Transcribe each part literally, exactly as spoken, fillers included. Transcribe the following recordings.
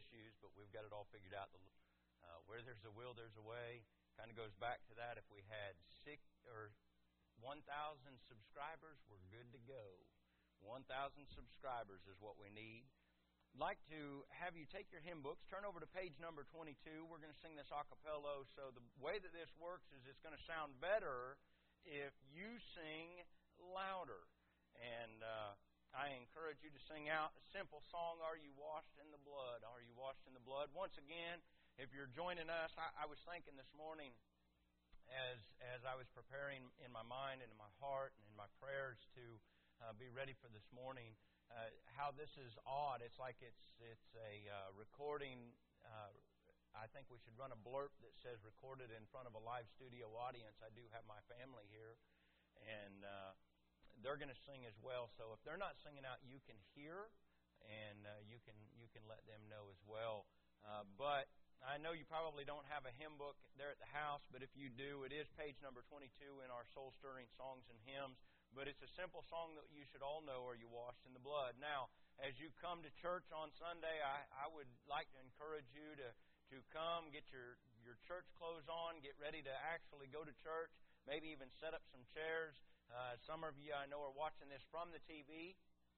issues, but we've got it all figured out. The, uh, where there's a will, there's a way. Kind of goes back to that. If we had six or one thousand subscribers, we're good to go. one thousand subscribers is what we need. I'd like to have you take your hymn books, turn over to page number twenty-two. We're going to sing this a cappella. So the way that this works is it's going to sound better if you sing louder. And uh, I encourage you to sing out a simple song, Are You Washed in the Blood? Are You Washed in the Blood? Once again, if you're joining us, I, I was thinking this morning as as I was preparing in my mind and in my heart and in my prayers to uh, be ready for this morning, uh, how this is odd. It's like it's it's a uh, recording. Uh, I think we should run a blurb that says recorded in front of a live studio audience. I do have my family here, and uh, they're going to sing as well. So if they're not singing out, you can hear, and uh, you can you can let them know as well. Uh, but I know you probably don't have a hymn book there at the house, but if you do, it is page number twenty-two in our soul-stirring songs and hymns. But it's a simple song that you should all know, Are You Washed in the Blood? Now, as you come to church on Sunday, I, I would like to encourage you to, to come, get your, your church clothes on, get ready to actually go to church, maybe even set up some chairs. Uh, some of you I know are watching this from the T V.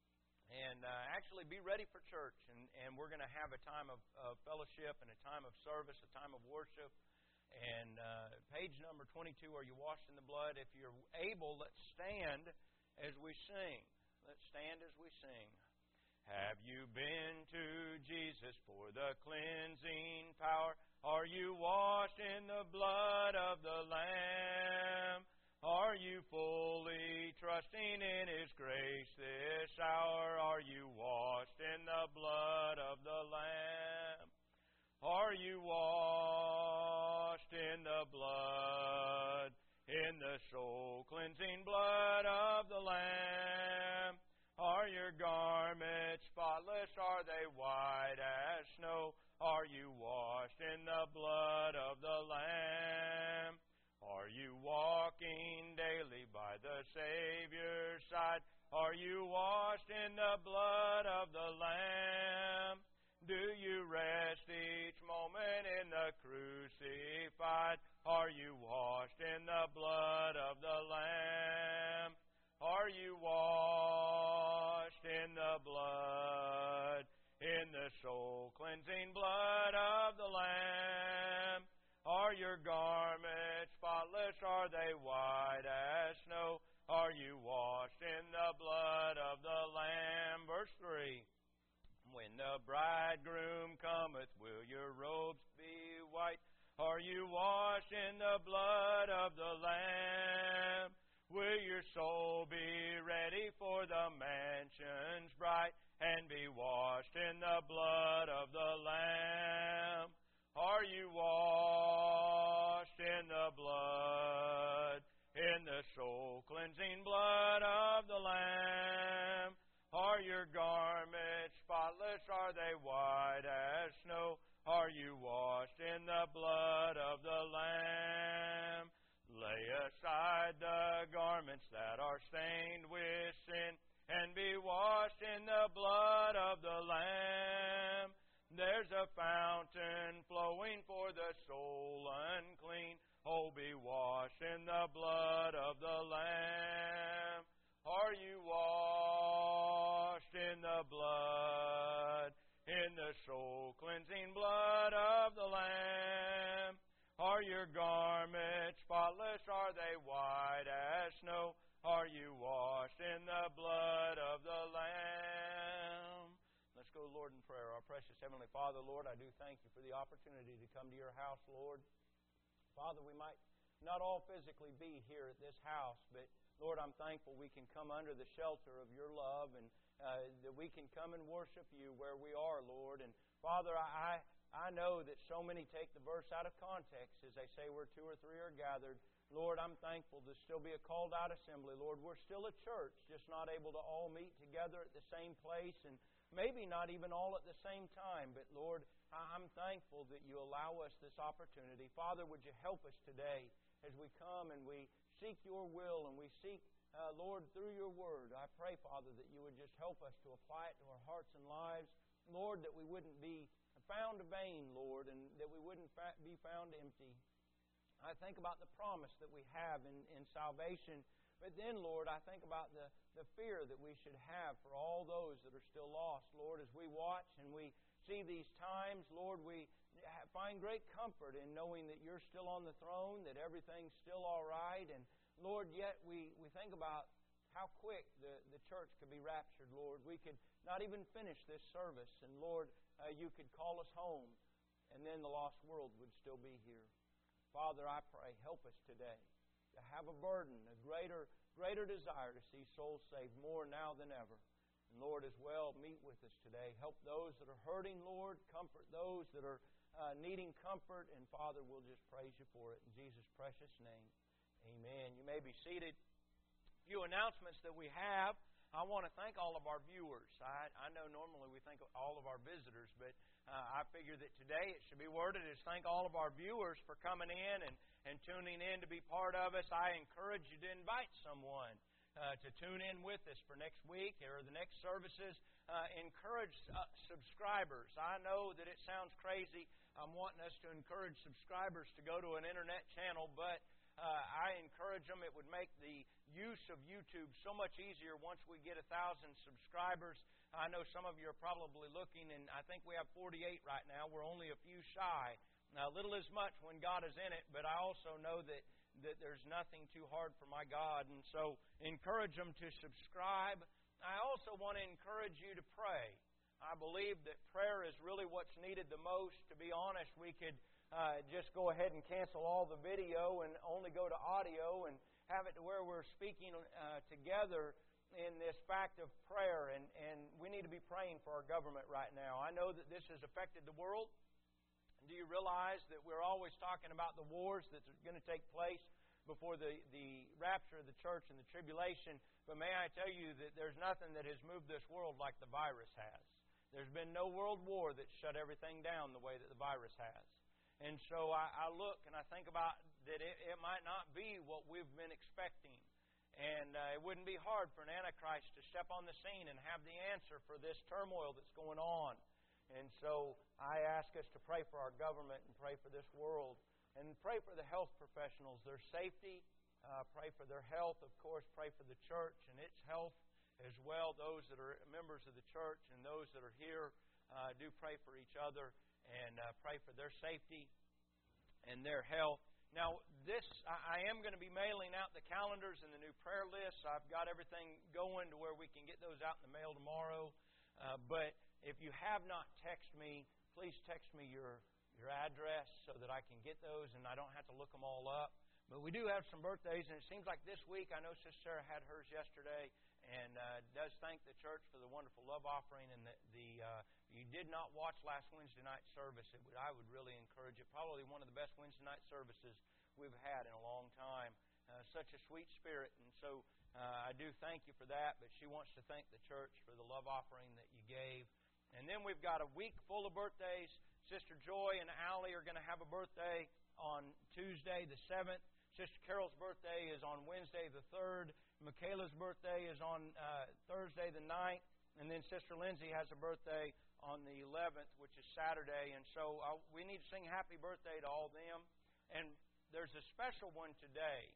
And uh, actually be ready for church. And, and we're going to have a time of, of fellowship and a time of service, a time of worship. And uh, page number twenty-two, Are You Washed in the Blood? If you're able, let's stand as we sing. Let's stand as we sing. Have you been to Jesus for the cleansing power? Are you washed in the blood of the Lamb? Are you fully trusting in His grace this hour? Are you washed in the blood of the Lamb? Are you washed in the blood, in the soul-cleansing blood of the Lamb? Are your garments spotless? Are they white as snow? Are you washed in the blood of the Lamb? Are you walking daily by the Savior's side? Are you washed in the blood of the Lamb? Do you rest each moment in the crucified? Are you washed in the blood of the Lamb? Are you washed in the blood, in the soul-cleansing blood of the Lamb? Are your garments spotless? Are they white as snow? Are you washed in the blood of the Lamb? Verse three. When the bridegroom cometh, will your robes be white? Are you washed in the blood of the Lamb? Will your soul be ready for the mansions bright, and be washed in the blood of the Lamb? Are you washed in the blood, in the soul-cleansing blood of the Lamb? Are your garments spotless? Are they white as snow? Are you washed in the blood of the Lamb? Lay aside the garments that are stained with sin, and be washed in the blood of the Lamb. There's a fountain flowing for the soul unclean. Oh, be washed in the blood of the Lamb. Are you washed in the blood, in the soul-cleansing blood of the Lamb? Are your garments spotless? Are they white as snow? Are you washed in the blood of the Lamb? Let's go, Lord, in prayer. Our precious Heavenly Father, Lord, I do thank You for the opportunity to come to Your house, Lord. Father, we might not all physically be here at this house, but Lord, I'm thankful we can come under the shelter of Your love, and uh, that we can come and worship You where we are, Lord. And Father, I I know that so many take the verse out of context as they say where two or three are gathered. Lord, I'm thankful to still be a called-out assembly. Lord, we're still a church, just not able to all meet together at the same place, and maybe not even all at the same time. But Lord, I'm thankful that You allow us this opportunity. Father, would You help us today as we come and we seek Your will and we seek, uh, Lord, through Your Word. I pray, Father, that You would just help us to apply it to our hearts and lives. Lord, that we wouldn't be found vain, Lord, and that we wouldn't fa- be found empty. I think about the promise that we have in, in salvation. But then, Lord, I think about the, the fear that we should have for all those that are still lost. Lord, as we watch and we see these times, Lord, we find great comfort in knowing that You're still on the throne, that everything's still all right. And, Lord, yet we, we think about how quick the, the church could be raptured, Lord. We could not even finish this service. And, Lord, uh, You could call us home, and then the lost world would still be here. Father, I pray, help us today to have a burden, a greater, greater desire to see souls saved more now than ever. And Lord, as well, meet with us today. Help those that are hurting, Lord. Comfort those that are uh, needing comfort. And Father, we'll just praise You for it in Jesus' precious name. Amen. You may be seated. A few announcements that we have. I want to thank all of our viewers. I, I know normally we thank all of our visitors, but uh, I figure that today it should be worded as thank all of our viewers for coming in and, and tuning in to be part of us. I encourage you to invite someone uh, to tune in with us for next week or the next services. Uh, encourage uh, subscribers. I know that it sounds crazy. I'm wanting us to encourage subscribers to go to an internet channel, but Uh, I encourage them. It would make the use of YouTube so much easier once we get a thousand subscribers. I know some of you are probably looking, and I think we have forty-eight right now. We're only a few shy. Now, little is much when God is in it, but I also know that, that there's nothing too hard for my God. And so encourage them to subscribe. I also want to encourage you to pray. I believe that prayer is really what's needed the most. To be honest, we could Uh, just go ahead and cancel all the video and only go to audio and have it to where we're speaking uh, together in this fact of prayer. And, and we need to be praying for our government right now. I know that this has affected the world. Do you realize that we're always talking about the wars that are going to take place before the, the rapture of the church and the tribulation? But may I tell you that there's nothing that has moved this world like the virus has. There's been no world war that shut everything down the way that the virus has. And so I, I look and I think about that it, it might not be what we've been expecting. And uh, it wouldn't be hard for an Antichrist to step on the scene and have the answer for this turmoil that's going on. And so I ask us to pray for our government and pray for this world. And pray for the health professionals, their safety. Uh, pray for their health, of course. Pray for the church and its health as well. Those that are members of the church and those that are here uh, do pray for each other. And uh, pray for their safety and their health. Now, this I, I am going to be mailing out the calendars and the new prayer lists. I've got everything going to where we can get those out in the mail tomorrow. Uh, but if you have not texted me, please text me your, your address so that I can get those and I don't have to look them all up. But we do have some birthdays, and it seems like this week, I know Sister Sarah had hers yesterday, and uh, does thank the church for the wonderful love offering. And the, the uh, you did not watch last Wednesday night service, it would, I would really encourage it. Probably one of the best Wednesday night services we've had in a long time. Uh, such a sweet spirit, and so uh, I do thank you for that. But she wants to thank the church for the love offering that you gave. And then we've got a week full of birthdays. Sister Joy and Allie are going to have a birthday on Tuesday the seventh. Sister Carol's birthday is on Wednesday the third. Michaela's birthday is on uh, Thursday the ninth. And then Sister Lindsay has a birthday on the eleventh, which is Saturday. And so uh, we need to sing happy birthday to all them. And there's a special one today.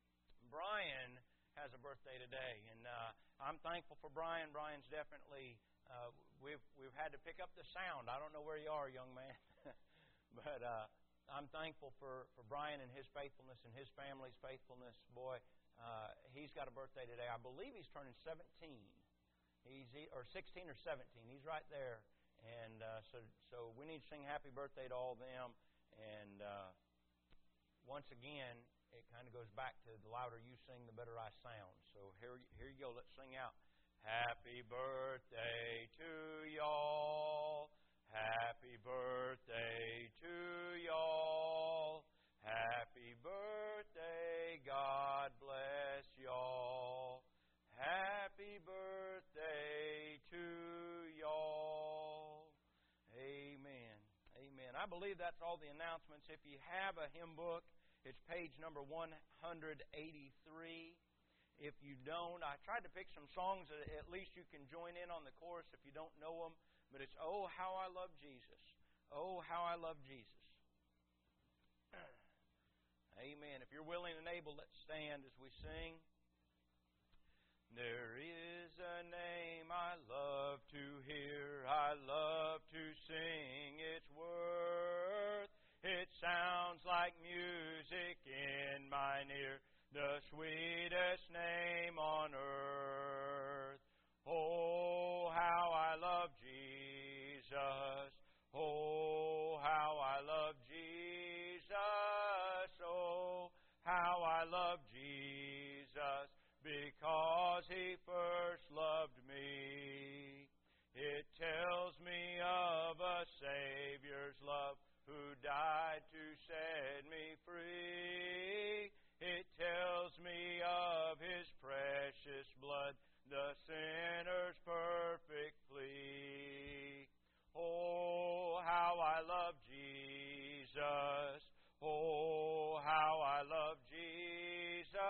Brian has a birthday today. And uh, I'm thankful for Brian. Brian's definitely, uh, we've, we've had to pick up the sound. I don't know where you are, young man. but... Uh, I'm thankful for, for Brian and his faithfulness and his family's faithfulness. Boy, uh, he's got a birthday today. I believe he's turning seventeen. He's or sixteen or seventeen. He's right there. And uh, so so we need to sing happy birthday to all of them. And uh, once again, it kind of goes back to the louder you sing, the better I sound. So here, here you go. Let's sing out. Happy birthday to y'all. Happy birthday to y'all. Happy birthday, God bless y'all. Happy birthday to y'all. Amen. Amen. I believe that's all the announcements. If you have a hymn book, it's page number one eighty-three. If you don't, I tried to pick some songs that at least you can join in on the chorus if you don't know them. But it's, oh, how I love Jesus. Oh, how I love Jesus. Amen. If you're willing and able, let's stand as we sing. There is a name I love to hear, I love to sing its worth. It sounds like music in my ear, the sweetest name on earth. Oh, how I love Jesus. Oh, how I love Jesus. Oh, how I love Jesus, because He first loved me. It tells me of a Savior's love who died to set me free. It tells me of His precious blood, the sinner's perfect plea. Oh, how I love Jesus. Oh, how I love Jesus.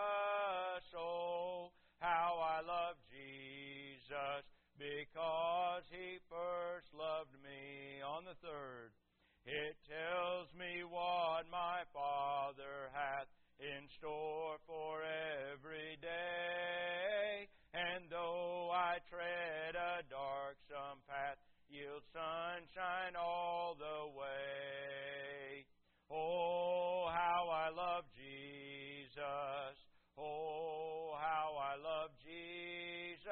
Oh, how I love Jesus, because He first loved me. On the third, it tells me what my Father hath in store for every day. And though I tread a darksome path, yield sunshine all the way. Oh, how I love Jesus. Oh, how I love Jesus.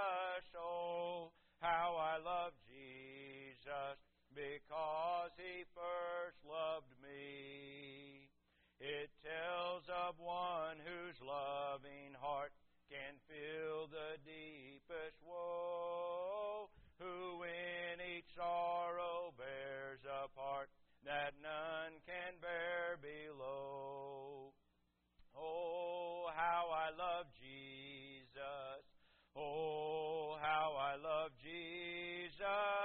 Oh, how I love Jesus, because He first loved me. It tells of one whose loving heart can feel the deepest woe, who in each sorrow bears a part that none can bear below. Oh, how I love Jesus. Oh, how I love Jesus.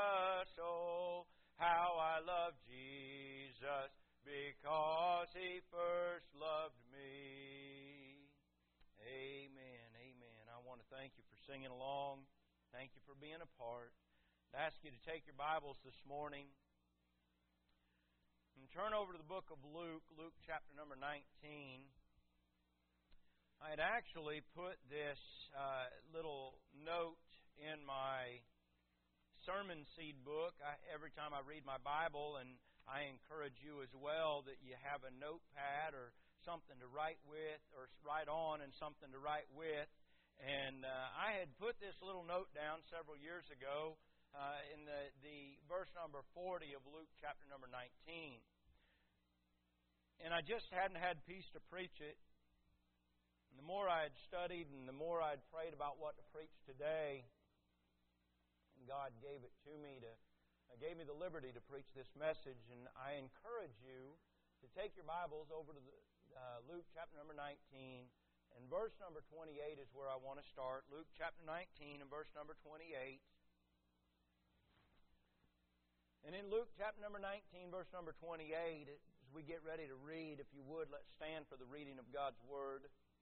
Oh, how I love Jesus, because He first loved me. Amen, amen. I want to thank you for singing along. Thank you for being a part. I ask you to take your Bibles this morning and turn over to the book of Luke, Luke chapter number nineteen. I had actually put this uh, little note in my sermon seed book I, every time I read my Bible, and I encourage you as well that you have a notepad or something to write with, or write on and something to write with. And uh, I had put this little note down several years ago uh, in the, the verse number forty of Luke chapter number nineteen. And I just hadn't had peace to preach it. And the more I had studied and the more I had prayed about what to preach today, and God gave it to me to, uh, gave me the liberty to preach this message. And I encourage you to take your Bibles over to the, uh, Luke chapter number nineteen. And verse number twenty-eight is where I want to start. Luke chapter nineteen and verse number twenty-eight. And in Luke chapter number nineteen, verse number twenty-eight, as we get ready to read, if you would, let's stand for the reading of God's Word.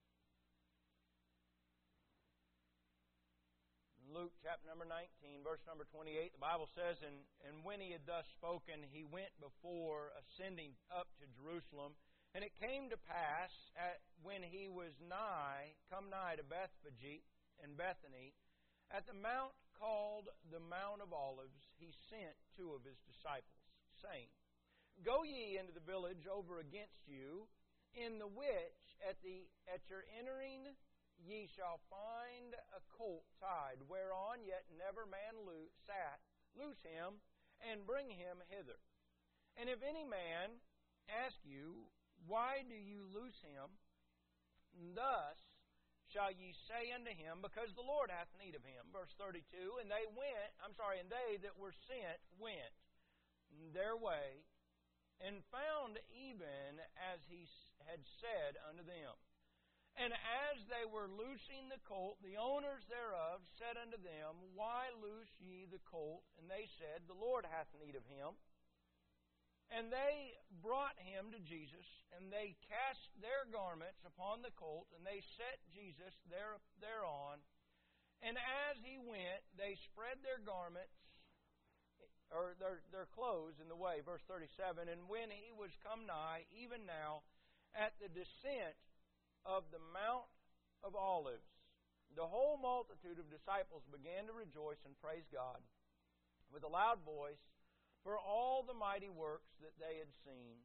In Luke chapter number nineteen, verse number twenty-eight, the Bible says, And, and when he had thus spoken, he went before, ascending up to Jerusalem. And it came to pass, at, when he was nigh, come nigh to Bethphage and Bethany, at the mount called the Mount of Olives, he sent two of his disciples, saying, Go ye into the village over against you, in the which at the at your entering ye shall find a colt tied, whereon yet never man lo- sat. Loose him, and bring him hither. And if any man ask you, Why do you loose him? Thus shall ye say unto him, Because the Lord hath need of him. Verse thirty-two, And they went, I'm sorry, and they that were sent went their way, and found even as he had said unto them. And as they were loosing the colt, the owners thereof said unto them, Why loose ye the colt? And they said, The Lord hath need of him. And they brought him to Jesus, and they cast their garments upon the colt, and they set Jesus there, thereon. And as he went, they spread their garments, or their, their clothes in the way. Verse thirty-seven, and when he was come nigh, even now, at the descent of the Mount of Olives, the whole multitude of disciples began to rejoice and praise God with a loud voice for all the mighty works that they had seen,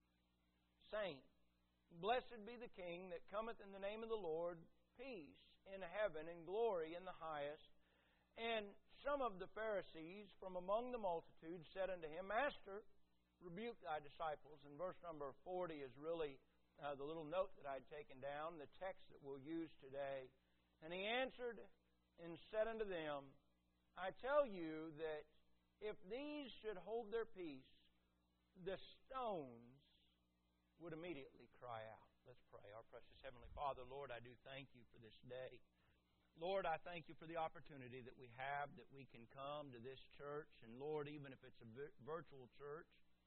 saying, Blessed be the King that cometh in the name of the Lord, peace in heaven and glory in the highest. And some of the Pharisees from among the multitude said unto him, Master, rebuke thy disciples. And verse number forty is really uh, the little note that I had taken down, the text that we'll use today. And he answered and said unto them, I tell you that if these should hold their peace, the stones would immediately cry out. Let's pray. Our precious Heavenly Father, Lord, I do thank you for this day. Lord, I thank you for the opportunity that we have, that we can come to this church. And Lord, even if it's a virtual church,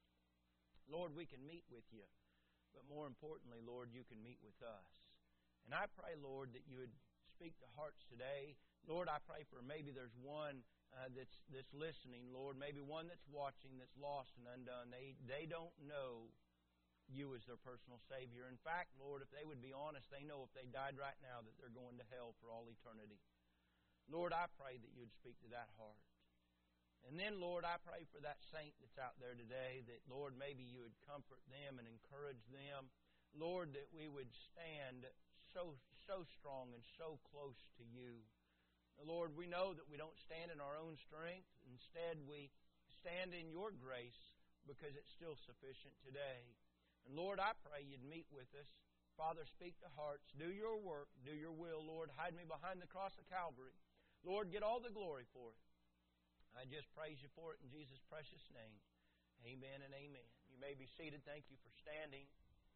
Lord, we can meet with you. But more importantly, Lord, you can meet with us. And I pray, Lord, that you would speak to hearts today. Lord, I pray for maybe there's one uh, that's that's listening, Lord, maybe one that's watching that's lost and undone. They they don't know you as their personal Savior. In fact, Lord, if they would be honest, they know if they died right now that they're going to hell for all eternity. Lord, I pray that you would speak to that heart. And then, Lord, I pray for that saint that's out there today, that, Lord, maybe you would comfort them and encourage them. Lord, that we would stand so so strong and so close to you. Lord, we know that we don't stand in our own strength. Instead, we stand in your grace because it's still sufficient today. And Lord, I pray you'd meet with us. Father, speak to hearts. Do your work. Do your will, Lord. Hide me behind the cross of Calvary. Lord, get all the glory for it. I just praise you for it in Jesus' precious name. Amen and amen. You may be seated. Thank you for standing.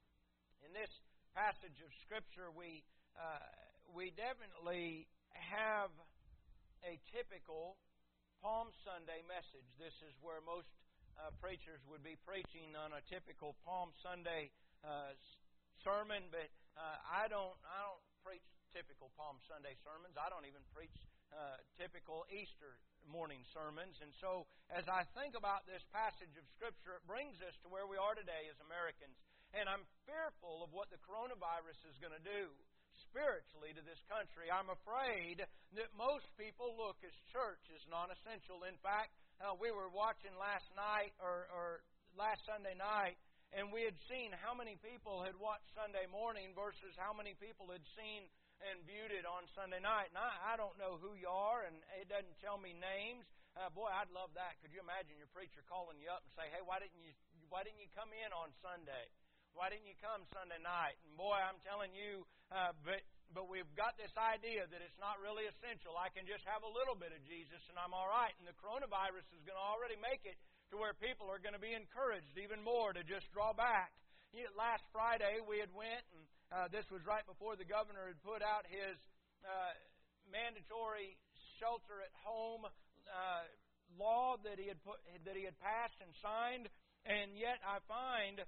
In this passage of Scripture, we uh, we definitely have a typical Palm Sunday message. This is where most uh, preachers would be preaching on a typical Palm Sunday uh, sermon, but uh, I don't. I don't preach typical Palm Sunday sermons. I don't even preach uh, typical Easter morning sermons. And so, as I think about this passage of Scripture, it brings us to where we are today as Americans. And I'm fearful of what the coronavirus is going to do spiritually to this country. I'm afraid that most people look as church as non-essential. In fact, uh, we were watching last night or, or last Sunday night, and we had seen how many people had watched Sunday morning versus how many people had seen and viewed it on Sunday night. And I, I don't know who you are, and it doesn't tell me names. Uh, boy, I'd love that. Could you imagine your preacher calling you up and say, "Hey, why didn't you why didn't you come in on Sunday? Why didn't you come Sunday night?" And boy, I'm telling you, uh, but but we've got this idea that it's not really essential. I can just have a little bit of Jesus and I'm all right. And the coronavirus is going to already make it to where people are going to be encouraged even more to just draw back. You know, last Friday we had went, and uh, this was right before the governor had put out his uh, mandatory shelter-at-home uh, law that he had put that he had passed and signed. And yet I find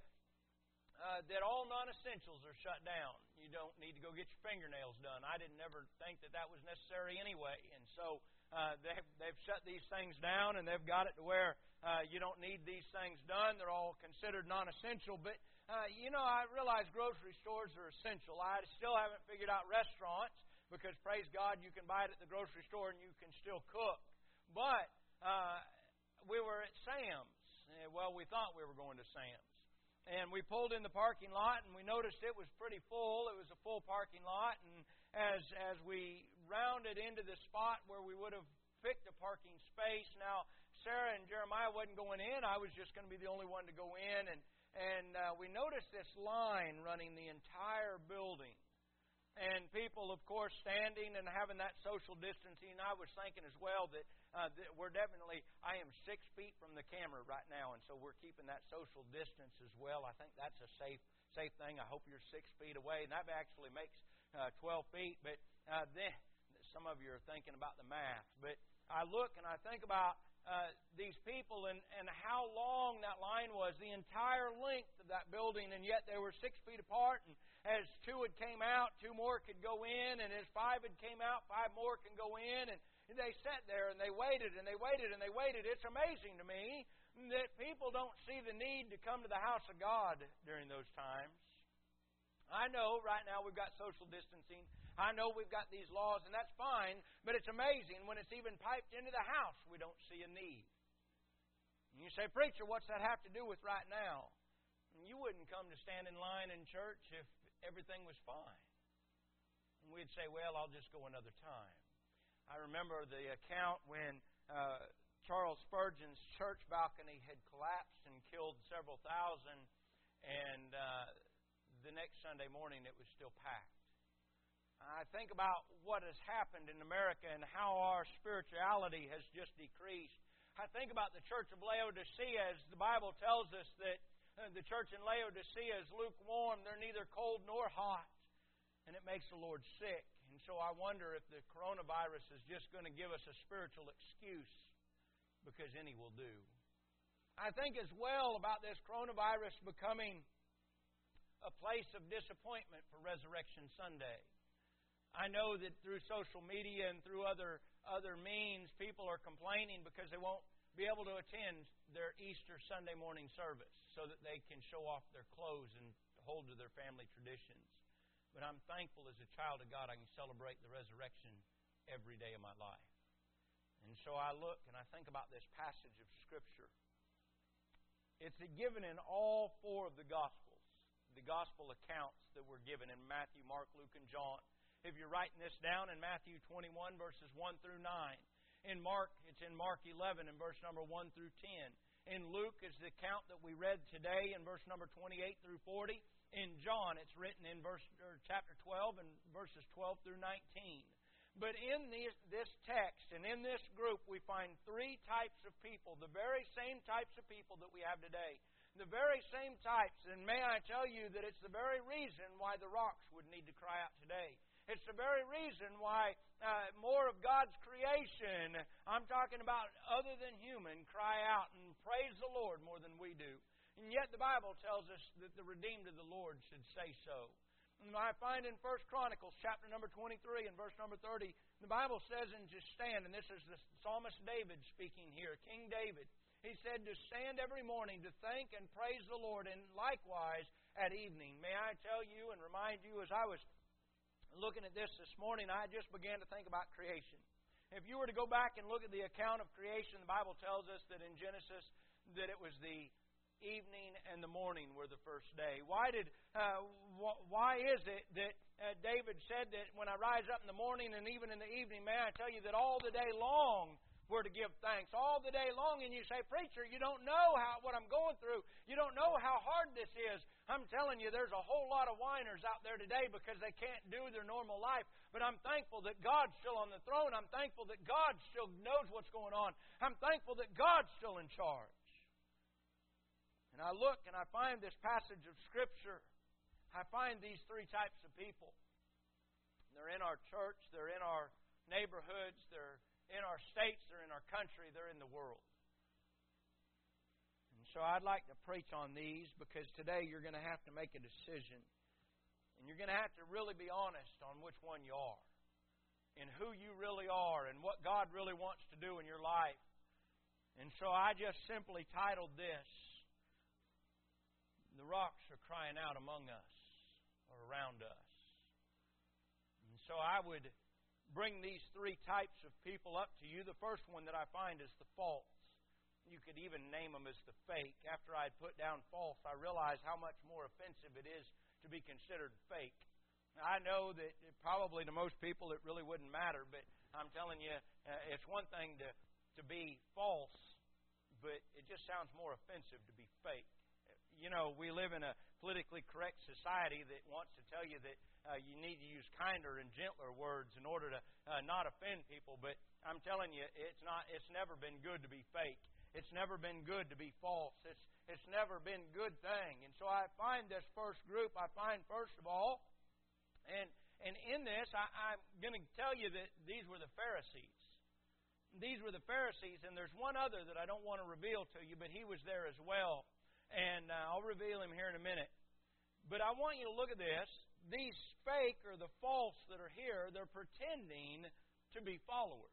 Uh, that all non-essentials are shut down. You don't need to go get your fingernails done. I didn't ever think that that was necessary anyway. And so uh, they've, they've shut these things down, and they've got it to where uh, you don't need these things done. They're all considered non-essential. But, uh, you know, I realize grocery stores are essential. I still haven't figured out restaurants because, praise God, you can buy it at the grocery store and you can still cook. But uh, we were at Sam's. Well, we thought we were going to Sam's. And we pulled in the parking lot, and we noticed it was pretty full. It was a full parking lot. And as as we rounded into the spot where we would have picked a parking space, now Sarah and Jeremiah wasn't going in. I was just going to be the only one to go in. And, and uh, we noticed this line running the entire building. And people, of course, standing and having that social distancing. I was thinking as well that, uh, that we're definitely, I am six feet from the camera right now, and so we're keeping that social distance as well. I think that's a safe safe thing. I hope you're six feet away, and that actually makes uh, twelve feet. But uh, then some of you are thinking about the math. But I look and I think about uh, these people and, and how long that line was, the entire length of that building, and yet they were six feet apart. And as two had came out, two more could go in, and as five had came out, five more can go in. And they sat there and they waited and they waited and they waited. It's amazing to me that people don't see the need to come to the house of God during those times. I know right now we've got social distancing. I know we've got these laws, and that's fine, but it's amazing when it's even piped into the house, we don't see a need. And you say, preacher, what's that have to do with right now? And you wouldn't come to stand in line in church if everything was fine. And we'd say, well, I'll just go another time. I remember the account when uh, Charles Spurgeon's church balcony had collapsed and killed several thousand, and uh, the next Sunday morning it was still packed. I think about what has happened in America and how our spirituality has just decreased. I think about the church of Laodicea, as the Bible tells us that the church in Laodicea is lukewarm. They're neither cold nor hot. And it makes the Lord sick. And so I wonder if the coronavirus is just going to give us a spiritual excuse, because any will do. I think as well about this coronavirus becoming a place of disappointment for Resurrection Sunday. I know that through social media and through other other means, people are complaining because they won't be able to attend their Easter Sunday morning service so that they can show off their clothes and hold to their family traditions. But I'm thankful as a child of God I can celebrate the resurrection every day of my life. And so I look and I think about this passage of Scripture. It's given in all four of the Gospels, the Gospel accounts that were given in Matthew, Mark, Luke, and John. If you're writing this down, in Matthew twenty-one, verses one through nine. In Mark, it's in Mark eleven, and verse number one through ten. In Luke is the account that we read today, in verse number twenty-eight through forty. In John, it's written in verse or chapter twelve, and verses twelve through nineteen. But in this, this text and in this group, we find three types of people, the very same types of people that we have today. The very same types, and may I tell you that it's the very reason why the rocks would need to cry out today. It's the very reason why uh, more of God's creation, I'm talking about other than human, cry out and praise the Lord more than we do. And yet the Bible tells us that the redeemed of the Lord should say so. And I find in First Chronicles chapter number twenty-three and verse number thirty, the Bible says, and to stand, and this is the psalmist David speaking here, King David. He said to stand every morning to thank and praise the Lord, and likewise at evening. May I tell you and remind you, as I was looking at this this morning, I just began to think about creation. If you were to go back and look at the account of creation, the Bible tells us that in Genesis that it was the evening and the morning were the first day. Why did? Uh, wh- why is it that uh, David said that when I rise up in the morning and even in the evening, may I tell you that all the day long we're to give thanks all the day long? And you say, preacher, you don't know how what I'm going through. You don't know how hard this is. I'm telling you, there's a whole lot of whiners out there today because they can't do their normal life. But I'm thankful that God's still on the throne. I'm thankful that God still knows what's going on. I'm thankful that God's still in charge. And I look and I find this passage of Scripture. I find these three types of people. They're in our church. They're in our neighborhoods. They're in our states, they're in our country, they're in the world. And so I'd like to preach on these because today you're going to have to make a decision. And you're going to have to really be honest on which one you are. And who you really are and what God really wants to do in your life. And so I just simply titled this, The Rocks Are Crying Out Among Us or Around Us. And so I would bring these three types of people up to you. The first one that I find is the false. You could even name them as the fake. After I had put down false, I realized how much more offensive it is to be considered fake. Now, I know that it, probably to most people it really wouldn't matter, but I'm telling you, uh, it's one thing to, to be false, but it just sounds more offensive to be fake. You know, we live in a politically correct society that wants to tell you that uh, you need to use kinder and gentler words in order to uh, not offend people. But I'm telling you, it's not. It's never been good to be fake. It's never been good to be false. It's it's never been a good thing. And so I find this first group. I find first of all, and and in this, I, I'm going to tell you that these were the Pharisees. These were the Pharisees, and there's one other that I don't want to reveal to you, but he was there as well. And uh, I'll reveal him here in a minute. But I want you to look at this. These fake or the false that are here, they're pretending to be followers.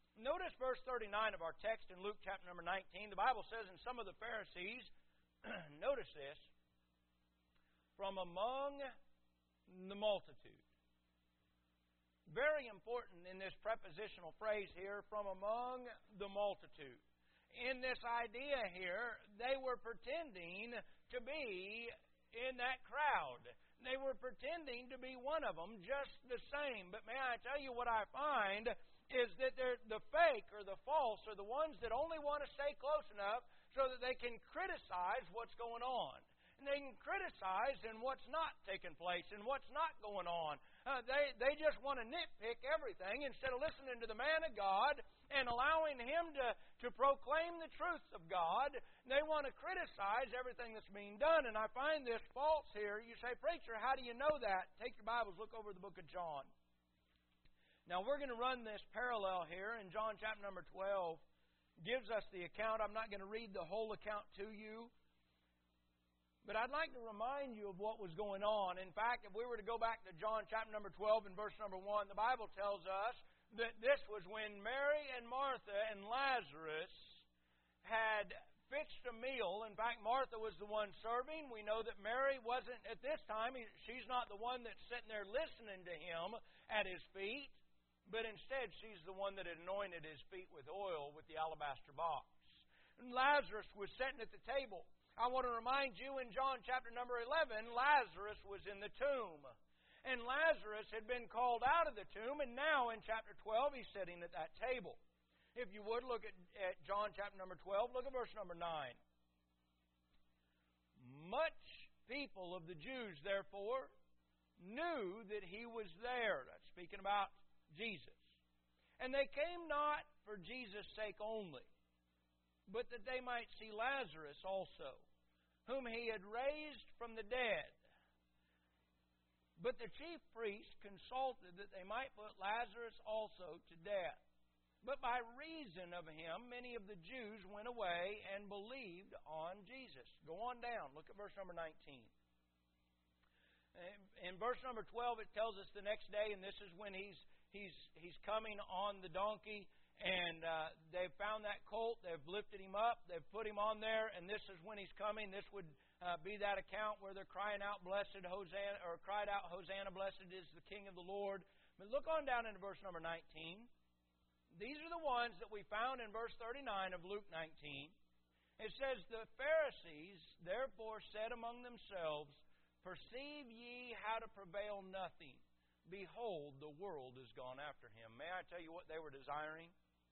Notice verse thirty-nine of our text in Luke chapter number nineteen. The Bible says, and some of the Pharisees, notice this, from among the multitude. Very important in this prepositional phrase here, from among the multitude. In this idea here, they were pretending to be in that crowd. They were pretending to be one of them, just the same. But may I tell you what I find is that they're, the fake or the false are the ones that only want to stay close enough so that they can criticize what's going on. And they can criticize in what's not taking place and what's not going on. Uh, they, they just want to nitpick everything instead of listening to the man of God and allowing him to, to proclaim the truth of God. They want to criticize everything that's being done. And I find this false here. You say, preacher, how do you know that? Take your Bibles, look over the book of John. Now, we're going to run this parallel here in John chapter number twelve. Gives us the account. I'm not going to read the whole account to you. But I'd like to remind you of what was going on. In fact, if we were to go back to John chapter number twelve and verse number one, the Bible tells us that this was when Mary and Martha and Lazarus had fixed a meal. In fact, Martha was the one serving. We know that Mary wasn't, at this time, she's not the one that's sitting there listening to him at his feet. But instead, she's the one that had anointed his feet with oil with the alabaster box. And Lazarus was sitting at the table. I want to remind you in John chapter number eleven, Lazarus was in the tomb. And Lazarus had been called out of the tomb, and now in chapter twelve, he's sitting at that table. If you would, look at, at John chapter number twelve, look at verse number nine. Much people of the Jews, therefore, knew that he was there. That's speaking about Jesus. And they came not for Jesus' sake only, but that they might see Lazarus also, whom he had raised from the dead. But the chief priests consulted that they might put Lazarus also to death. But by reason of him, many of the Jews went away and believed on Jesus. Go on down. Look at verse number nineteen. In verse number twelve, it tells us the next day, and this is when he's He's he's coming on the donkey, and uh, they've found that colt. They've lifted him up. They've put him on there, and this is when he's coming. This would uh, be that account where they're crying out, "Blessed Hosanna," or cried out, "Hosanna! Blessed is the King of the Lord." But look on down into verse number nineteen. These are the ones that we found in verse thirty-nine of Luke nineteen. It says, "The Pharisees therefore said among themselves, Perceive ye how to prevail nothing. Behold, the world is gone after him." May I tell you what they were desiring?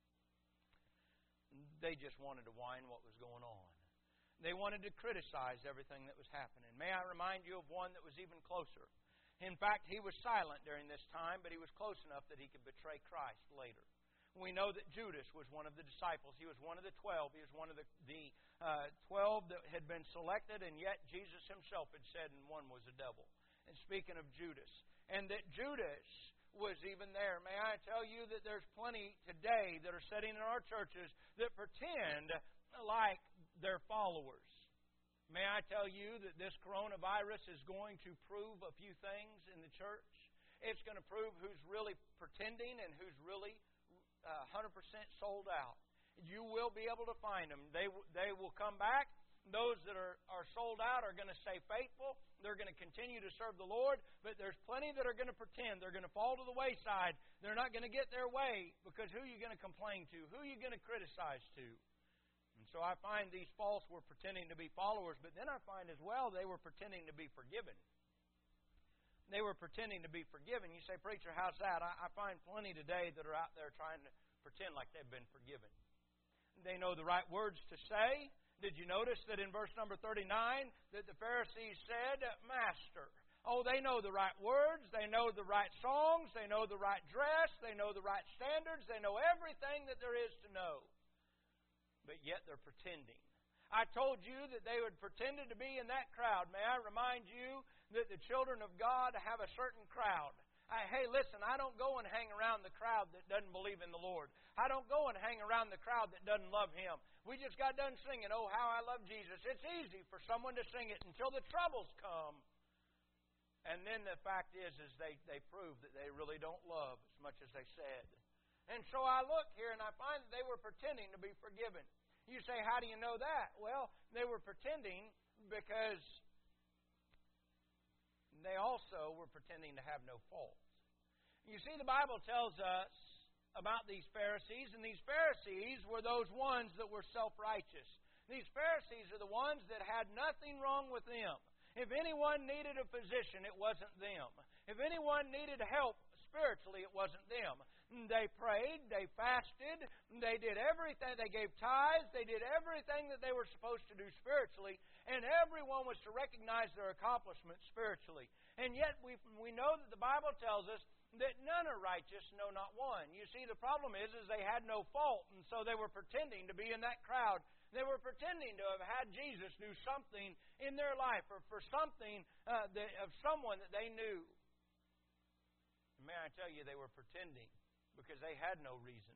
They just wanted to whine what was going on. They wanted to criticize everything that was happening. May I remind you of one that was even closer. In fact, he was silent during this time, but he was close enough that he could betray Christ later. We know that Judas was one of the disciples. He was one of the twelve. He was one of the, the uh, twelve that had been selected, and yet Jesus himself had said, and one was a devil. And speaking of Judas, and that Judas was even there. May I tell you that there's plenty today that are sitting in our churches that pretend like they're followers. May I tell you that this coronavirus is going to prove a few things in the church. It's going to prove who's really pretending and who's really uh, one hundred percent sold out. You will be able to find them. They, they will come back. Those that are, are sold out are going to stay faithful. They're going to continue to serve the Lord. But there's plenty that are going to pretend. They're going to fall to the wayside. They're not going to get their way, because who are you going to complain to? Who are you going to criticize to? And so I find these false were pretending to be followers. But then I find as well they were pretending to be forgiven. They were pretending to be forgiven. You say, preacher, how's that? I, I find plenty today that are out there trying to pretend like they've been forgiven. They know the right words to say. Did you notice that in verse number thirty-nine that the Pharisees said, Master? Oh, they know the right words. They know the right songs. They know the right dress. They know the right standards. They know everything that there is to know. But yet they're pretending. I told you that they would pretend to be in that crowd. May I remind you that the children of God have a certain crowd. I, hey, listen, I don't go and hang around the crowd that doesn't believe in the Lord. I don't go and hang around the crowd that doesn't love Him. We just got done singing, "Oh, how I love Jesus." It's easy for someone to sing it until the troubles come. And then the fact is, is they, they prove that they really don't love as much as they said. And so I look here and I find that they were pretending to be forgiven. You say, how do you know that? Well, they were pretending because they also were pretending to have no fault. You see, the Bible tells us about these Pharisees, and these Pharisees were those ones that were self-righteous. These Pharisees are the ones that had nothing wrong with them. If anyone needed a physician, it wasn't them. If anyone needed help spiritually, it wasn't them. They prayed, they fasted, they did everything, they gave tithes, they did everything that they were supposed to do spiritually, and everyone was to recognize their accomplishments spiritually. And yet we we know that the Bible tells us that none are righteous, no, not one. You see, the problem is, is they had no fault, and so they were pretending to be in that crowd. They were pretending to have had Jesus do something in their life, or for something uh, that, of someone that they knew. May I tell you, they were pretending because they had no reason.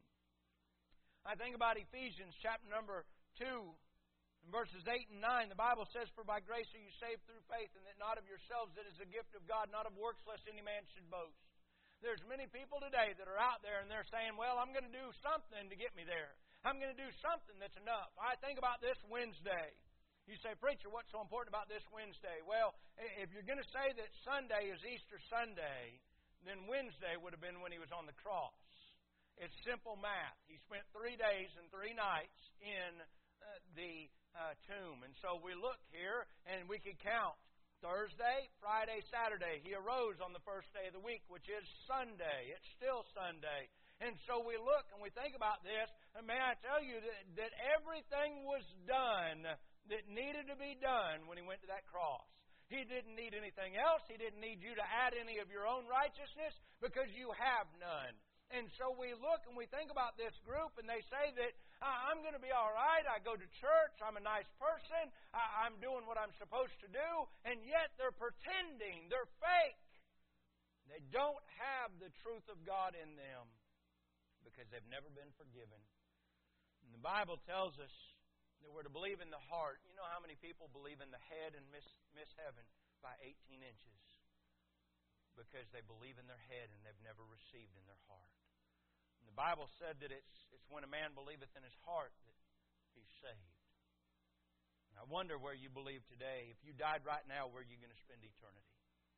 I think about Ephesians chapter number two, verses eight and nine. The Bible says, "For by grace are you saved through faith, and that not of yourselves, it is a gift of God, not of works, lest any man should boast." There's many people today that are out there and they're saying, well, I'm going to do something to get me there. I'm going to do something that's enough. I think about this Wednesday. You say, preacher, what's so important about this Wednesday? Well, if you're going to say that Sunday is Easter Sunday, then Wednesday would have been when He was on the cross. It's simple math. He spent three days and three nights in uh, the uh, tomb. And so we look here and we could count Thursday, Friday, Saturday. He arose on the first day of the week, which is Sunday. It's still Sunday. And so we look and we think about this, and may I tell you that, that everything was done that needed to be done when He went to that cross. He didn't need anything else. He didn't need you to add any of your own righteousness because you have none. And so we look and we think about this group, and they say that I'm going to be all right. I go to church. I'm a nice person. I'm doing what I'm supposed to do. And yet they're pretending. They're fake. They don't have the truth of God in them because they've never been forgiven. And the Bible tells us that we're to believe in the heart. You know how many people believe in the head and miss, miss heaven by eighteen inches? Because they believe in their head and they've never received in their heart. And the Bible said that it's it's when a man believeth in his heart that he's saved. And I wonder where you believe today. If you died right now, where are you going to spend eternity?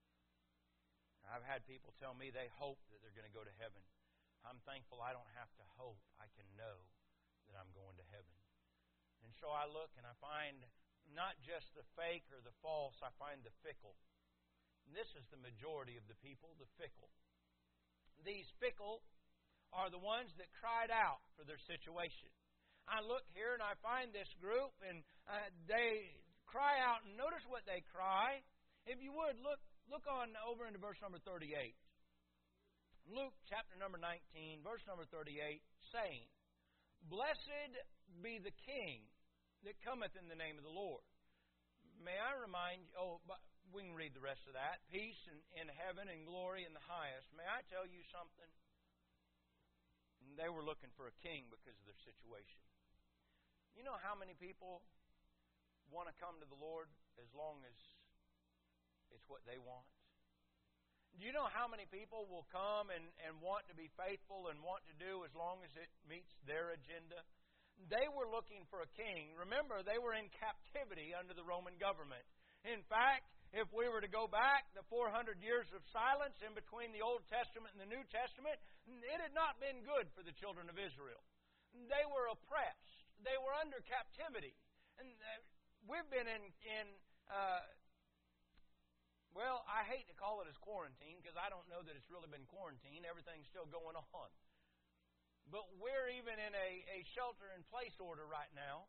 I've had people tell me they hope that they're going to go to heaven. I'm thankful I don't have to hope. I can know that I'm going to heaven. And so I look and I find not just the fake or the false, I find the fickle. And this is the majority of the people, the fickle. These fickle are the ones that cried out for their situation. I look here and I find this group, and uh, they cry out, and notice what they cry. If you would, look look on over into verse number thirty-eight. Luke chapter number nineteen, verse number thirty-eight, saying, "Blessed be the King that cometh in the name of the Lord." May I remind you, oh, but we can read the rest of that. Peace in, in heaven and glory in the highest. May I tell you something? They were looking for a king because of their situation. You know how many people want to come to the Lord as long as it's what they want? Do you know how many people will come and, and want to be faithful and want to do as long as it meets their agenda? They were looking for a king. Remember, they were in captivity under the Roman government. In fact, if we were to go back the four hundred years of silence in between the Old Testament and the New Testament, it had not been good for the children of Israel. They were oppressed. They were under captivity. And we've been in, in uh, well, I hate to call it as quarantine because I don't know that it's really been quarantine. Everything's still going on. But we're even in a, a shelter-in-place order right now.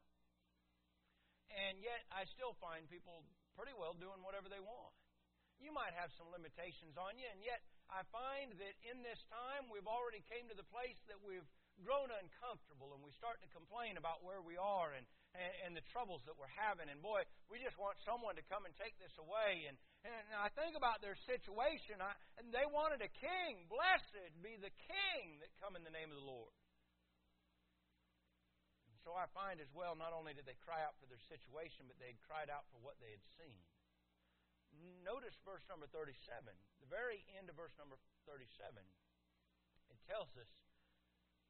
And yet I still find people pretty well doing whatever they want. You might have some limitations on you, and yet I find that in this time we've already came to the place that we've grown uncomfortable and we start to complain about where we are and, and, and the troubles that we're having. And boy, we just want someone to come and take this away. And, and I think about their situation, I, and they wanted a king. Blessed be the King that come in the name of the Lord. So I find as well, not only did they cry out for their situation, but they had cried out for what they had seen. Notice verse number thirty-seven. The very end of verse number thirty-seven. It tells us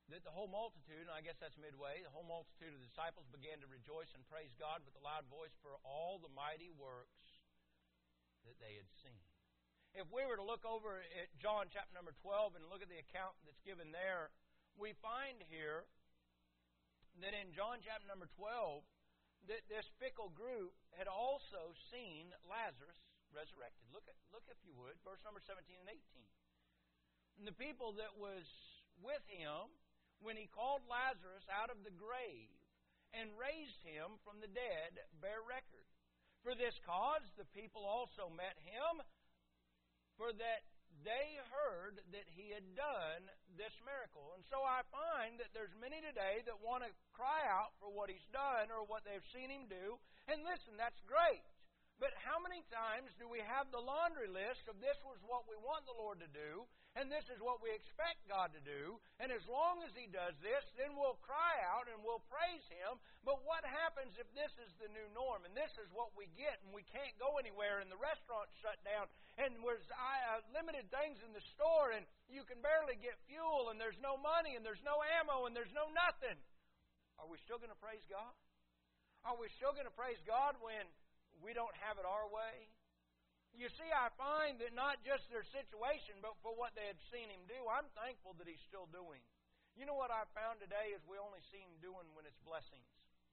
that the whole multitude, and I guess that's midway, the whole multitude of the disciples began to rejoice and praise God with a loud voice for all the mighty works that they had seen. If we were to look over at John chapter number twelve and look at the account that's given there, we find here that in John chapter number twelve, that this fickle group had also seen Lazarus resurrected. Look at, look if you would, verse number seventeen and eighteen. And the people that was with him when he called Lazarus out of the grave and raised him from the dead bear record. For this cause the people also met him, for that they heard that he had done this miracle. And so I find that there's many today that want to cry out for what he's done or what they've seen him do. And listen, that's great. But how many times do we have the laundry list of this was what we want the Lord to do, and this is what we expect God to do, and as long as He does this, then we'll cry out and we'll praise Him. But what happens if this is the new norm, and this is what we get, and we can't go anywhere, and the restaurant's shut down, and there's uh, limited things in the store, and you can barely get fuel, and there's no money, and there's no ammo, and there's no nothing? Are we still going to praise God? Are we still going to praise God when we don't have it our way? You see, I find that not just their situation, but for what they had seen him do, I'm thankful that he's still doing. You know what I've found today is we only see him doing when it's blessings.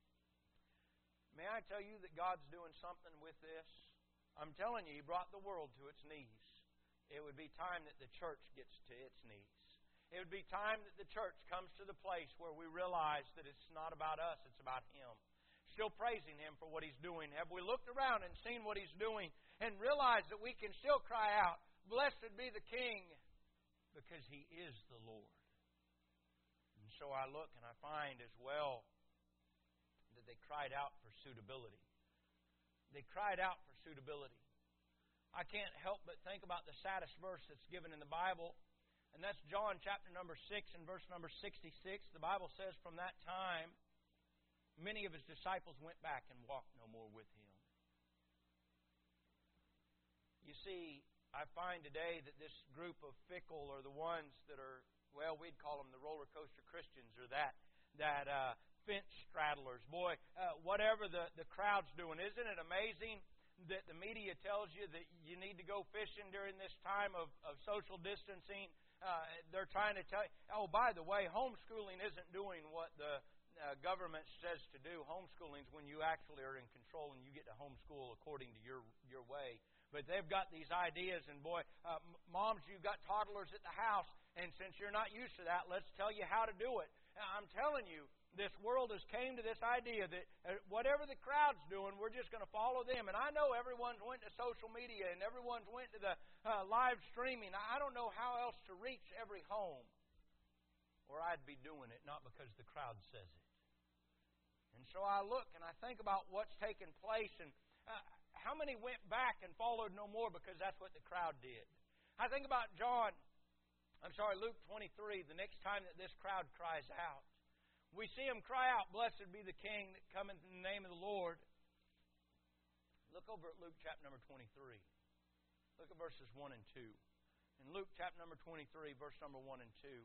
May I tell you that God's doing something with this? I'm telling you, He brought the world to its knees. It would be time that the church gets to its knees. It would be time that the church comes to the place where we realize that it's not about us, it's about Him. Still praising Him for what He's doing. Have we looked around and seen what He's doing and realized that we can still cry out, "Blessed be the King," because He is the Lord. And so I look and I find as well that they cried out for suitability. They cried out for suitability. I can't help but think about the saddest verse that's given in the Bible, and that's John chapter number six and verse number sixty-six. The Bible says, "From that time, many of His disciples went back and walked no more with Him." You see, I find today that this group of fickle are the ones that are, well, we'd call them the roller coaster Christians, or that that uh, fence straddlers. Boy, uh, whatever the, the crowd's doing, isn't it amazing that the media tells you that you need to go fishing during this time of, of social distancing? Uh, they're trying to tell you, oh, by the way, homeschooling isn't doing what the Uh, government says to do. Homeschooling is when you actually are in control and you get to homeschool according to your your way. But they've got these ideas, and boy, uh, moms, you've got toddlers at the house, and since you're not used to that, let's tell you how to do it. I'm telling you, this world has came to this idea that uh, whatever the crowd's doing, we're just going to follow them. And I know everyone's went to social media and everyone's went to the uh, live streaming. I don't know how else to reach every home, or I'd be doing it, not because the crowd says it. And so I look and I think about what's taken place, and uh, how many went back and followed no more because that's what the crowd did. I think about John, I'm sorry, Luke twenty-three, the next time that this crowd cries out. We see him cry out, "Blessed be the King that cometh in the name of the Lord." Look over at Luke chapter number twenty-three. Look at verses one and two. In Luke chapter number twenty-three, verse number one and two.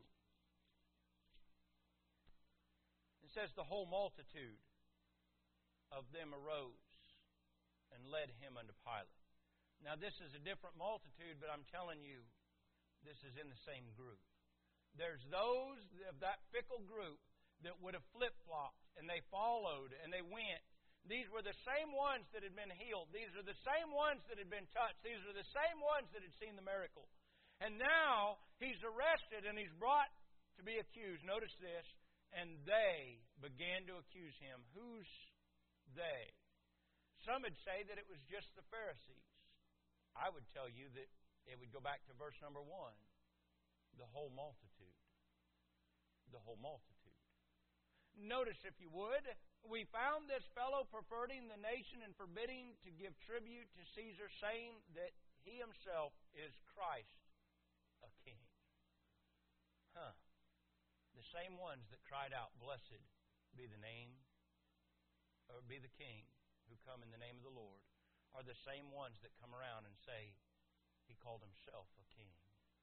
It says, "The whole multitude of them arose and led him unto Pilate." Now this is a different multitude, but I'm telling you, this is in the same group. There's those of that fickle group that would have flip-flopped, and they followed, and they went. These were the same ones that had been healed. These are the same ones that had been touched. These are the same ones that had seen the miracle. And now he's arrested and he's brought to be accused. Notice this. And they began to accuse him. Who's they? Some would say that it was just the Pharisees. I would tell you that it would go back to verse number one. The whole multitude. The whole multitude. Notice, if you would, we found this fellow perverting the nation and forbidding to give tribute to Caesar, saying that he himself is Christ, a king. Huh. The same ones that cried out, "Blessed be the name, or be the King who come in the name of the Lord," are the same ones that come around and say, "He called himself a king."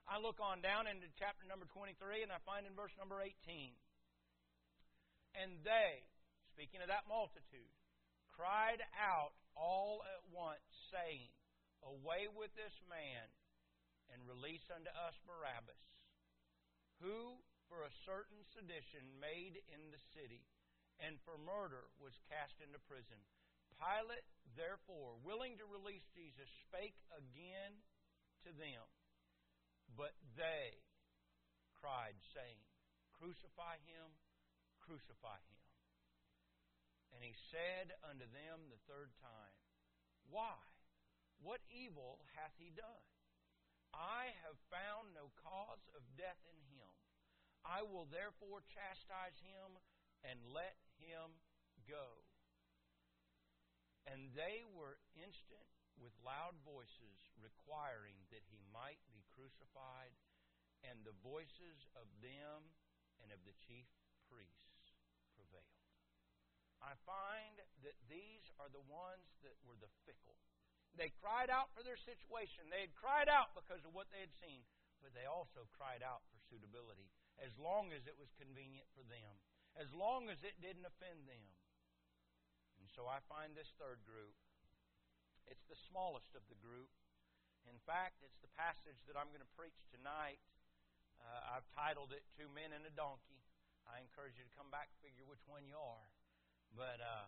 I look on down into chapter number twenty-three, and I find in verse number eighteen, and they, speaking of that multitude, cried out all at once, saying, Away with this man, and release unto us Barabbas, who for a certain sedition made in the city, and for murder was cast into prison. Pilate, therefore, willing to release Jesus, spake again to them. But they cried, saying, Crucify him, crucify him. And he said unto them the third time, Why? What evil hath he done? I have found no cause of death in him. I will therefore chastise him and let him go. And they were instant with loud voices, requiring that he might be crucified, and the voices of them and of the chief priests prevailed. I find that these are the ones that were the fickle. They cried out for their situation. They had cried out because of what they had seen, but they also cried out for suitability, as long as it was convenient for them, as long as it didn't offend them. And so I find this third group. It's the smallest of the group. In fact, it's the passage that I'm going to preach tonight. Uh, I've titled it, Two Men and a Donkey. I encourage you to come back and figure which one you are. But uh,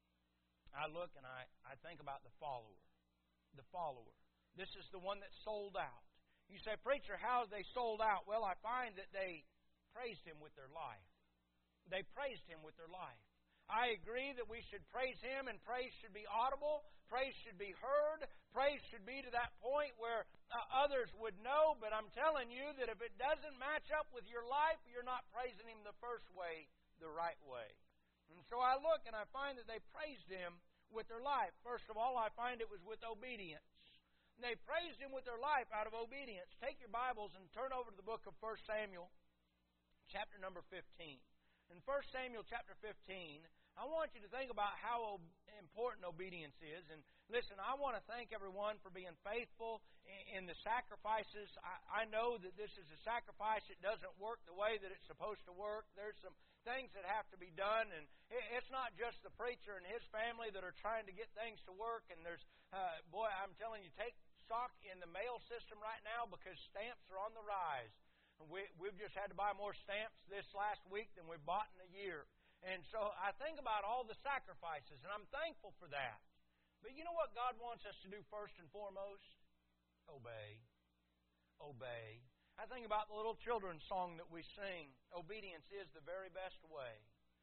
I look and I, I think about the follower. The follower. This is the one that sold out. You say, Preacher, how they sold out? Well, I find that they praised Him with their life. They praised Him with their life. I agree that we should praise Him, and praise should be audible. Praise should be heard. Praise should be to that point where uh, others would know. But I'm telling you that if it doesn't match up with your life, you're not praising Him the first way, the right way. And so I look and I find that they praised Him with their life. First of all, I find it was with obedience. They praised Him with their life out of obedience. Take your Bibles and turn over to the book of First Samuel, chapter number fifteen. In First Samuel chapter fifteen, I want you to think about how important obedience is. And listen, I want to thank everyone for being faithful in the sacrifices. I, I know that this is a sacrifice. It doesn't work the way that it's supposed to work. There's some things that have to be done. And it's not just the preacher and his family that are trying to get things to work. And there's, uh, boy, I'm telling you, take stock in the mail system right now, because stamps are on the rise. We, we've just had to buy more stamps this last week than we've bought in a year. And so I think about all the sacrifices, and I'm thankful for that. But you know what God wants us to do first and foremost? Obey. Obey. I think about the little children's song that we sing, Obedience is the very best way.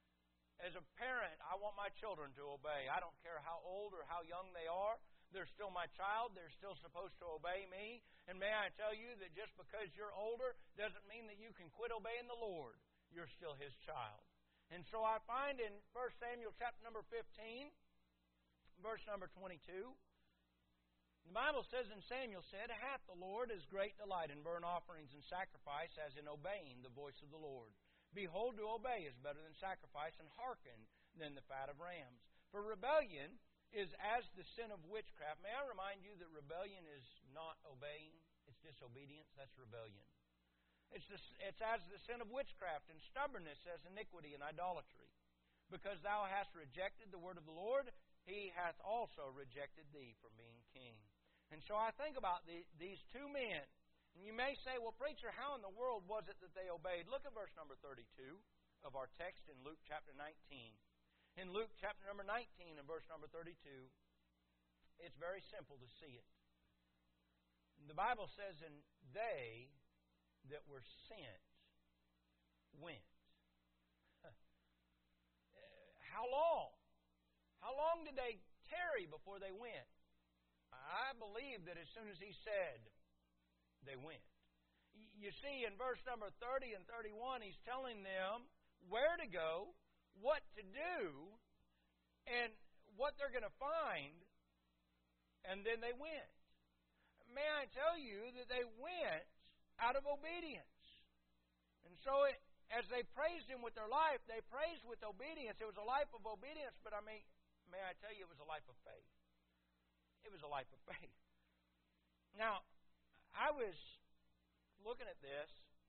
As a parent, I want my children to obey. I don't care how old or how young they are. They're still my child. They're still supposed to obey me. And may I tell you that just because you're older doesn't mean that you can quit obeying the Lord. You're still His child. And so I find in First Samuel chapter number fifteen, verse number twenty-two, the Bible says, And Samuel said, Hath the Lord as great delight in burnt offerings and sacrifice as in obeying the voice of the Lord? Behold, to obey is better than sacrifice, and hearken than the fat of rams. For rebellion is as the sin of witchcraft. May I remind you that rebellion is not obeying, it's disobedience. That's rebellion. It's, the, it's as the sin of witchcraft, and stubbornness as iniquity and idolatry. Because thou hast rejected the word of the Lord, He hath also rejected thee from being king. And so I think about the, these two men. And you may say, well, preacher, how in the world was it that they obeyed? Look at verse number thirty-two of our text in Luke chapter nineteen. In Luke chapter number nineteen and verse number thirty-two, it's very simple to see it. The Bible says, And they that were sent went. How long? How long did they tarry before they went? I believe that as soon as He said, they went. You see, in verse number thirty and thirty-one, He's telling them where to go, what to do, and what they're going to find, and then they went. May I tell you that they went out of obedience. And so it, as they praised Him with their life, they praised with obedience. It was a life of obedience, but I mean, may I tell you, it was a life of faith. It was a life of faith. Now, I was looking at this,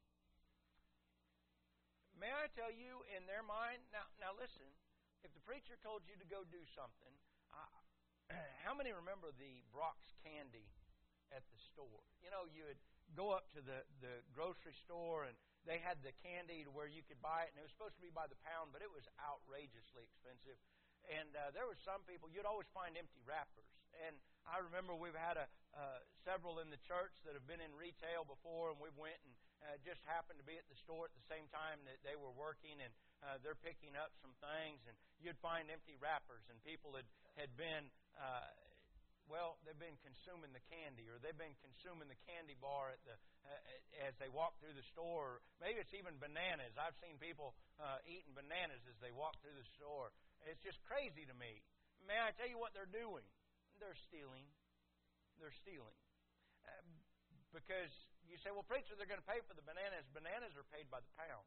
may I tell you, in their mind, now, now listen, if the preacher told you to go do something, uh, how many remember the Brock's candy at the store? You know, you would go up to the, the grocery store, and they had the candy to where you could buy it, and it was supposed to be by the pound, but it was outrageously expensive. And uh, there were some people, you'd always find empty wrappers. And I remember we've had a, uh, several in the church that have been in retail before, and we went and uh, just happened to be at the store at the same time that they were working, and uh, they're picking up some things, and you'd find empty wrappers, and people had, had been, uh, well, they've been consuming the candy, or they've been consuming the candy bar at the uh, as they walk through the store. Maybe it's even bananas. I've seen people uh, eating bananas as they walk through the store. It's just crazy to me. May I tell you what they're doing? They're stealing. They're stealing. Uh, because you say, well, preacher, they're going to pay for the bananas. Bananas are paid by the pound.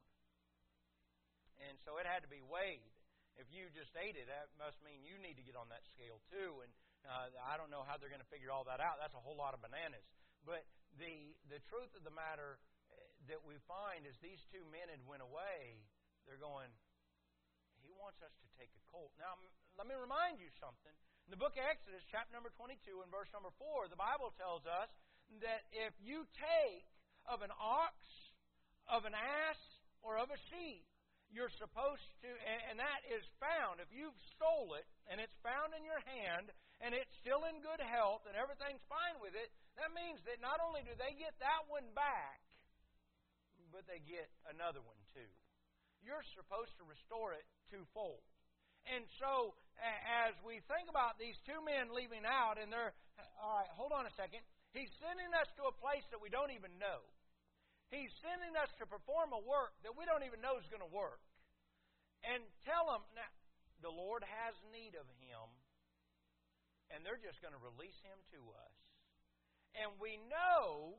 And so it had to be weighed. If you just ate it, that must mean you need to get on that scale too. And uh, I don't know how they're going to figure all that out. That's a whole lot of bananas. But the the truth of the matter that we find is these two men had went away. They're going, he wants us to take a colt. Now, let me remind you something. In the book of Exodus, chapter number twenty-two and verse number four, the Bible tells us that if you take of an ox, of an ass, or of a sheep, you're supposed to, and that is found, if you've stole it, and it's found in your hand, and it's still in good health, and everything's fine with it, that means that not only do they get that one back, but they get another one too. You're supposed to restore it twofold. And so, as we think about these two men leaving out, and they're, all right, hold on a second. He's sending us to a place that we don't even know. He's sending us to perform a work that we don't even know is going to work. And tell them, now, the Lord has need of him, and they're just going to release him to us. And we know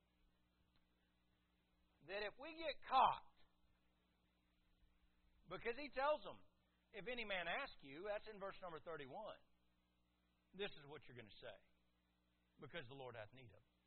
that if we get caught, because he tells them, if any man ask you, that's in verse number thirty-one, this is what you're going to say, because the Lord hath need of him.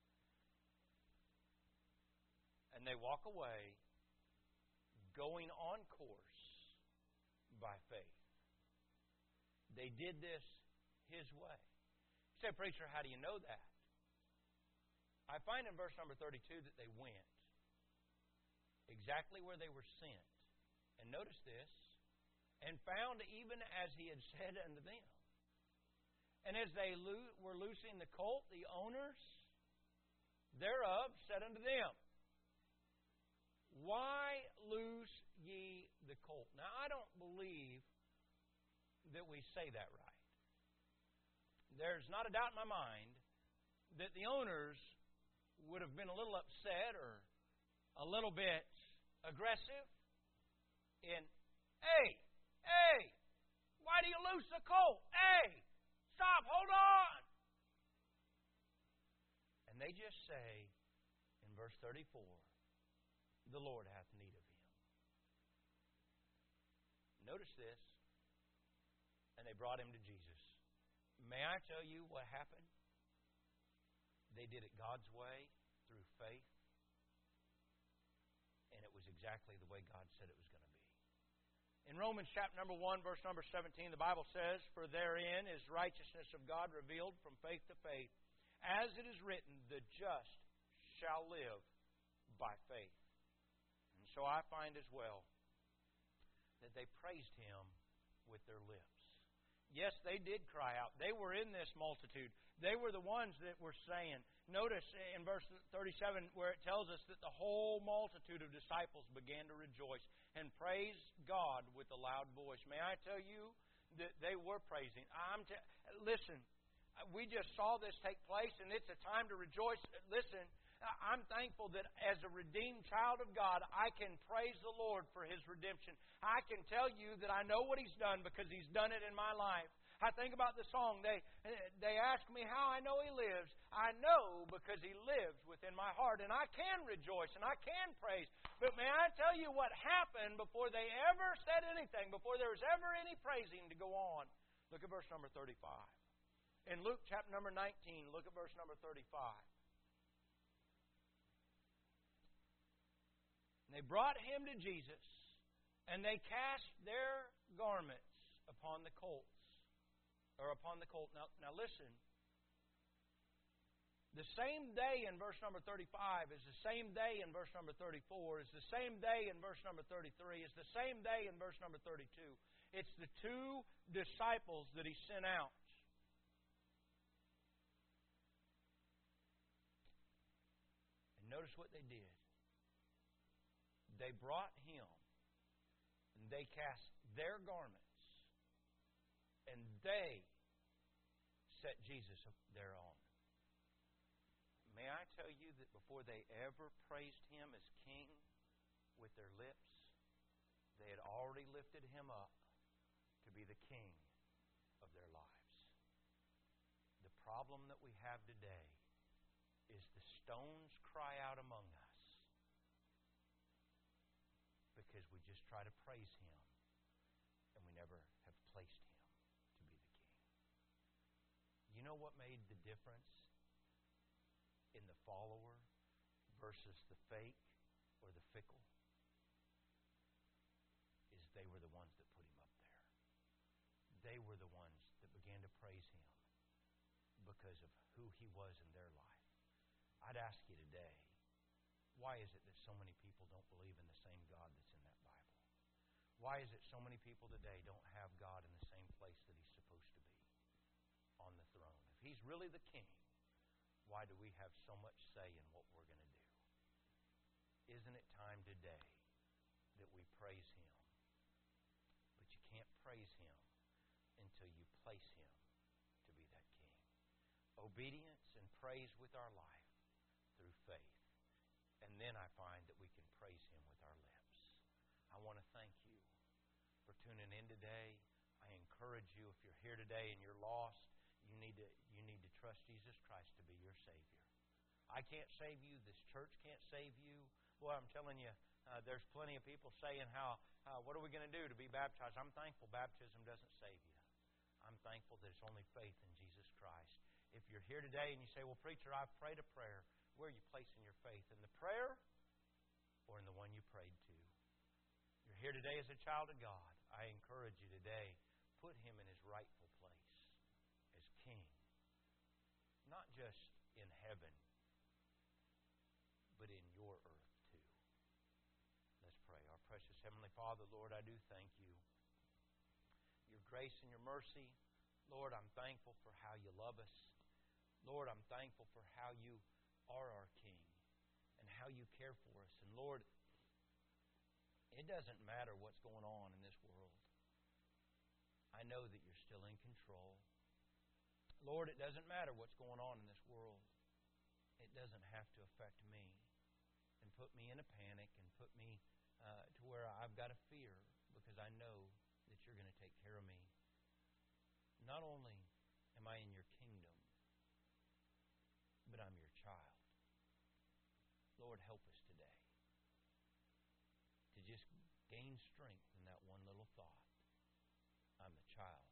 And they walk away, going on course by faith. They did this his way. You say, preacher, how do you know that? I find in verse number thirty-two that they went exactly where they were sent. And notice this, and found even as he had said unto them. And as they lo- were loosing the colt, the owners thereof said unto them, why loose ye the colt? Now, I don't believe that we say that right. There's not a doubt in my mind that the owners would have been a little upset or a little bit aggressive in, hey, hey, why do you loose the colt? Hey, stop, hold on. And they just say in verse thirty-four, the Lord hath need of him. Notice this. And they brought him to Jesus. May I tell you what happened? They did it God's way through faith. And it was exactly the way God said it was going to be. In Romans chapter number one, verse number seventeen, the Bible says, for therein is righteousness of God revealed from faith to faith. As it is written, the just shall live by faith. So I find as well that they praised him with their lips. Yes, they did cry out. They were in this multitude. They were the ones that were saying. Notice in verse thirty-seven where it tells us that the whole multitude of disciples began to rejoice and praise God with a loud voice. May I tell you that they were praising. I'm t- Listen, we just saw this take place, and it's a time to rejoice. Listen, I'm thankful that as a redeemed child of God, I can praise the Lord for His redemption. I can tell you that I know what He's done because He's done it in my life. I think about the song. They they ask me how I know He lives. I know because He lives within my heart, and I can rejoice and I can praise. But may I tell you what happened before they ever said anything, before there was ever any praising to go on? Look at verse number thirty-five. In Luke chapter number nineteen, look at verse number thirty-five. And they brought him to Jesus, and they cast their garments upon the colts, or upon the colt. Now, now listen. The same day in verse number thirty-five is the same day in verse number thirty-four, is the same day in verse number thirty-three, is the same day in verse number thirty-two. It's the two disciples that he sent out. And notice what they did. They brought him, and they cast their garments, and they set Jesus thereon. May I tell you that before they ever praised Him as King with their lips, they had already lifted Him up to be the King of their lives. The problem that we have today is the stones cry out among us because we just try to praise Him and we never have placed Him to be the King. You know what made the difference in the follower versus the fake or the fickle? Is they were the ones that put him up there. They were the ones that began to praise him because of who he was in their life. I'd ask you today, why is it that so many people don't believe in the same God that's in that Bible? Why is it so many people today don't have God in the same place that He's supposed to be, on the throne? If He's really the King, why do we have so much say in what we're going to do? Isn't it time today that we praise Him? But you can't praise Him until you place Him to be that King. Obedience and praise with our life through faith. And then I find that we can praise Him with our lips. I want to thank you for tuning in today. I encourage you, if you're here today and you're lost, you need to you need to trust Jesus Christ to be your Savior. I can't save you. This church can't save you. Boy, I'm telling you, uh, there's plenty of people saying how, uh, what are we going to do to be baptized? I'm thankful baptism doesn't save you. I'm thankful that it's only faith in Jesus Christ. If you're here today and you say, well, preacher, I've prayed a prayer, where are you placing your faith? In the prayer or in the one you prayed to? You're here today as a child of God. I encourage you today, put Him in His rightful place as King. Not just in heaven, but in your earth too. Let's pray. Our precious Heavenly Father, Lord, I do thank you. Your grace and your mercy, Lord, I'm thankful for how you love us. Lord, I'm thankful for how you are our King and how you care for us. And Lord, it doesn't matter what's going on in this world. I know that you're still in control. Lord, it doesn't matter what's going on in this world. It doesn't have to affect me and put me in a panic and put me uh, to where I've got a fear, because I know that you're going to take care of me. Not only am I in your kingdom, but I'm your child. Lord, help us today to just gain strength in that one little thought. I'm a child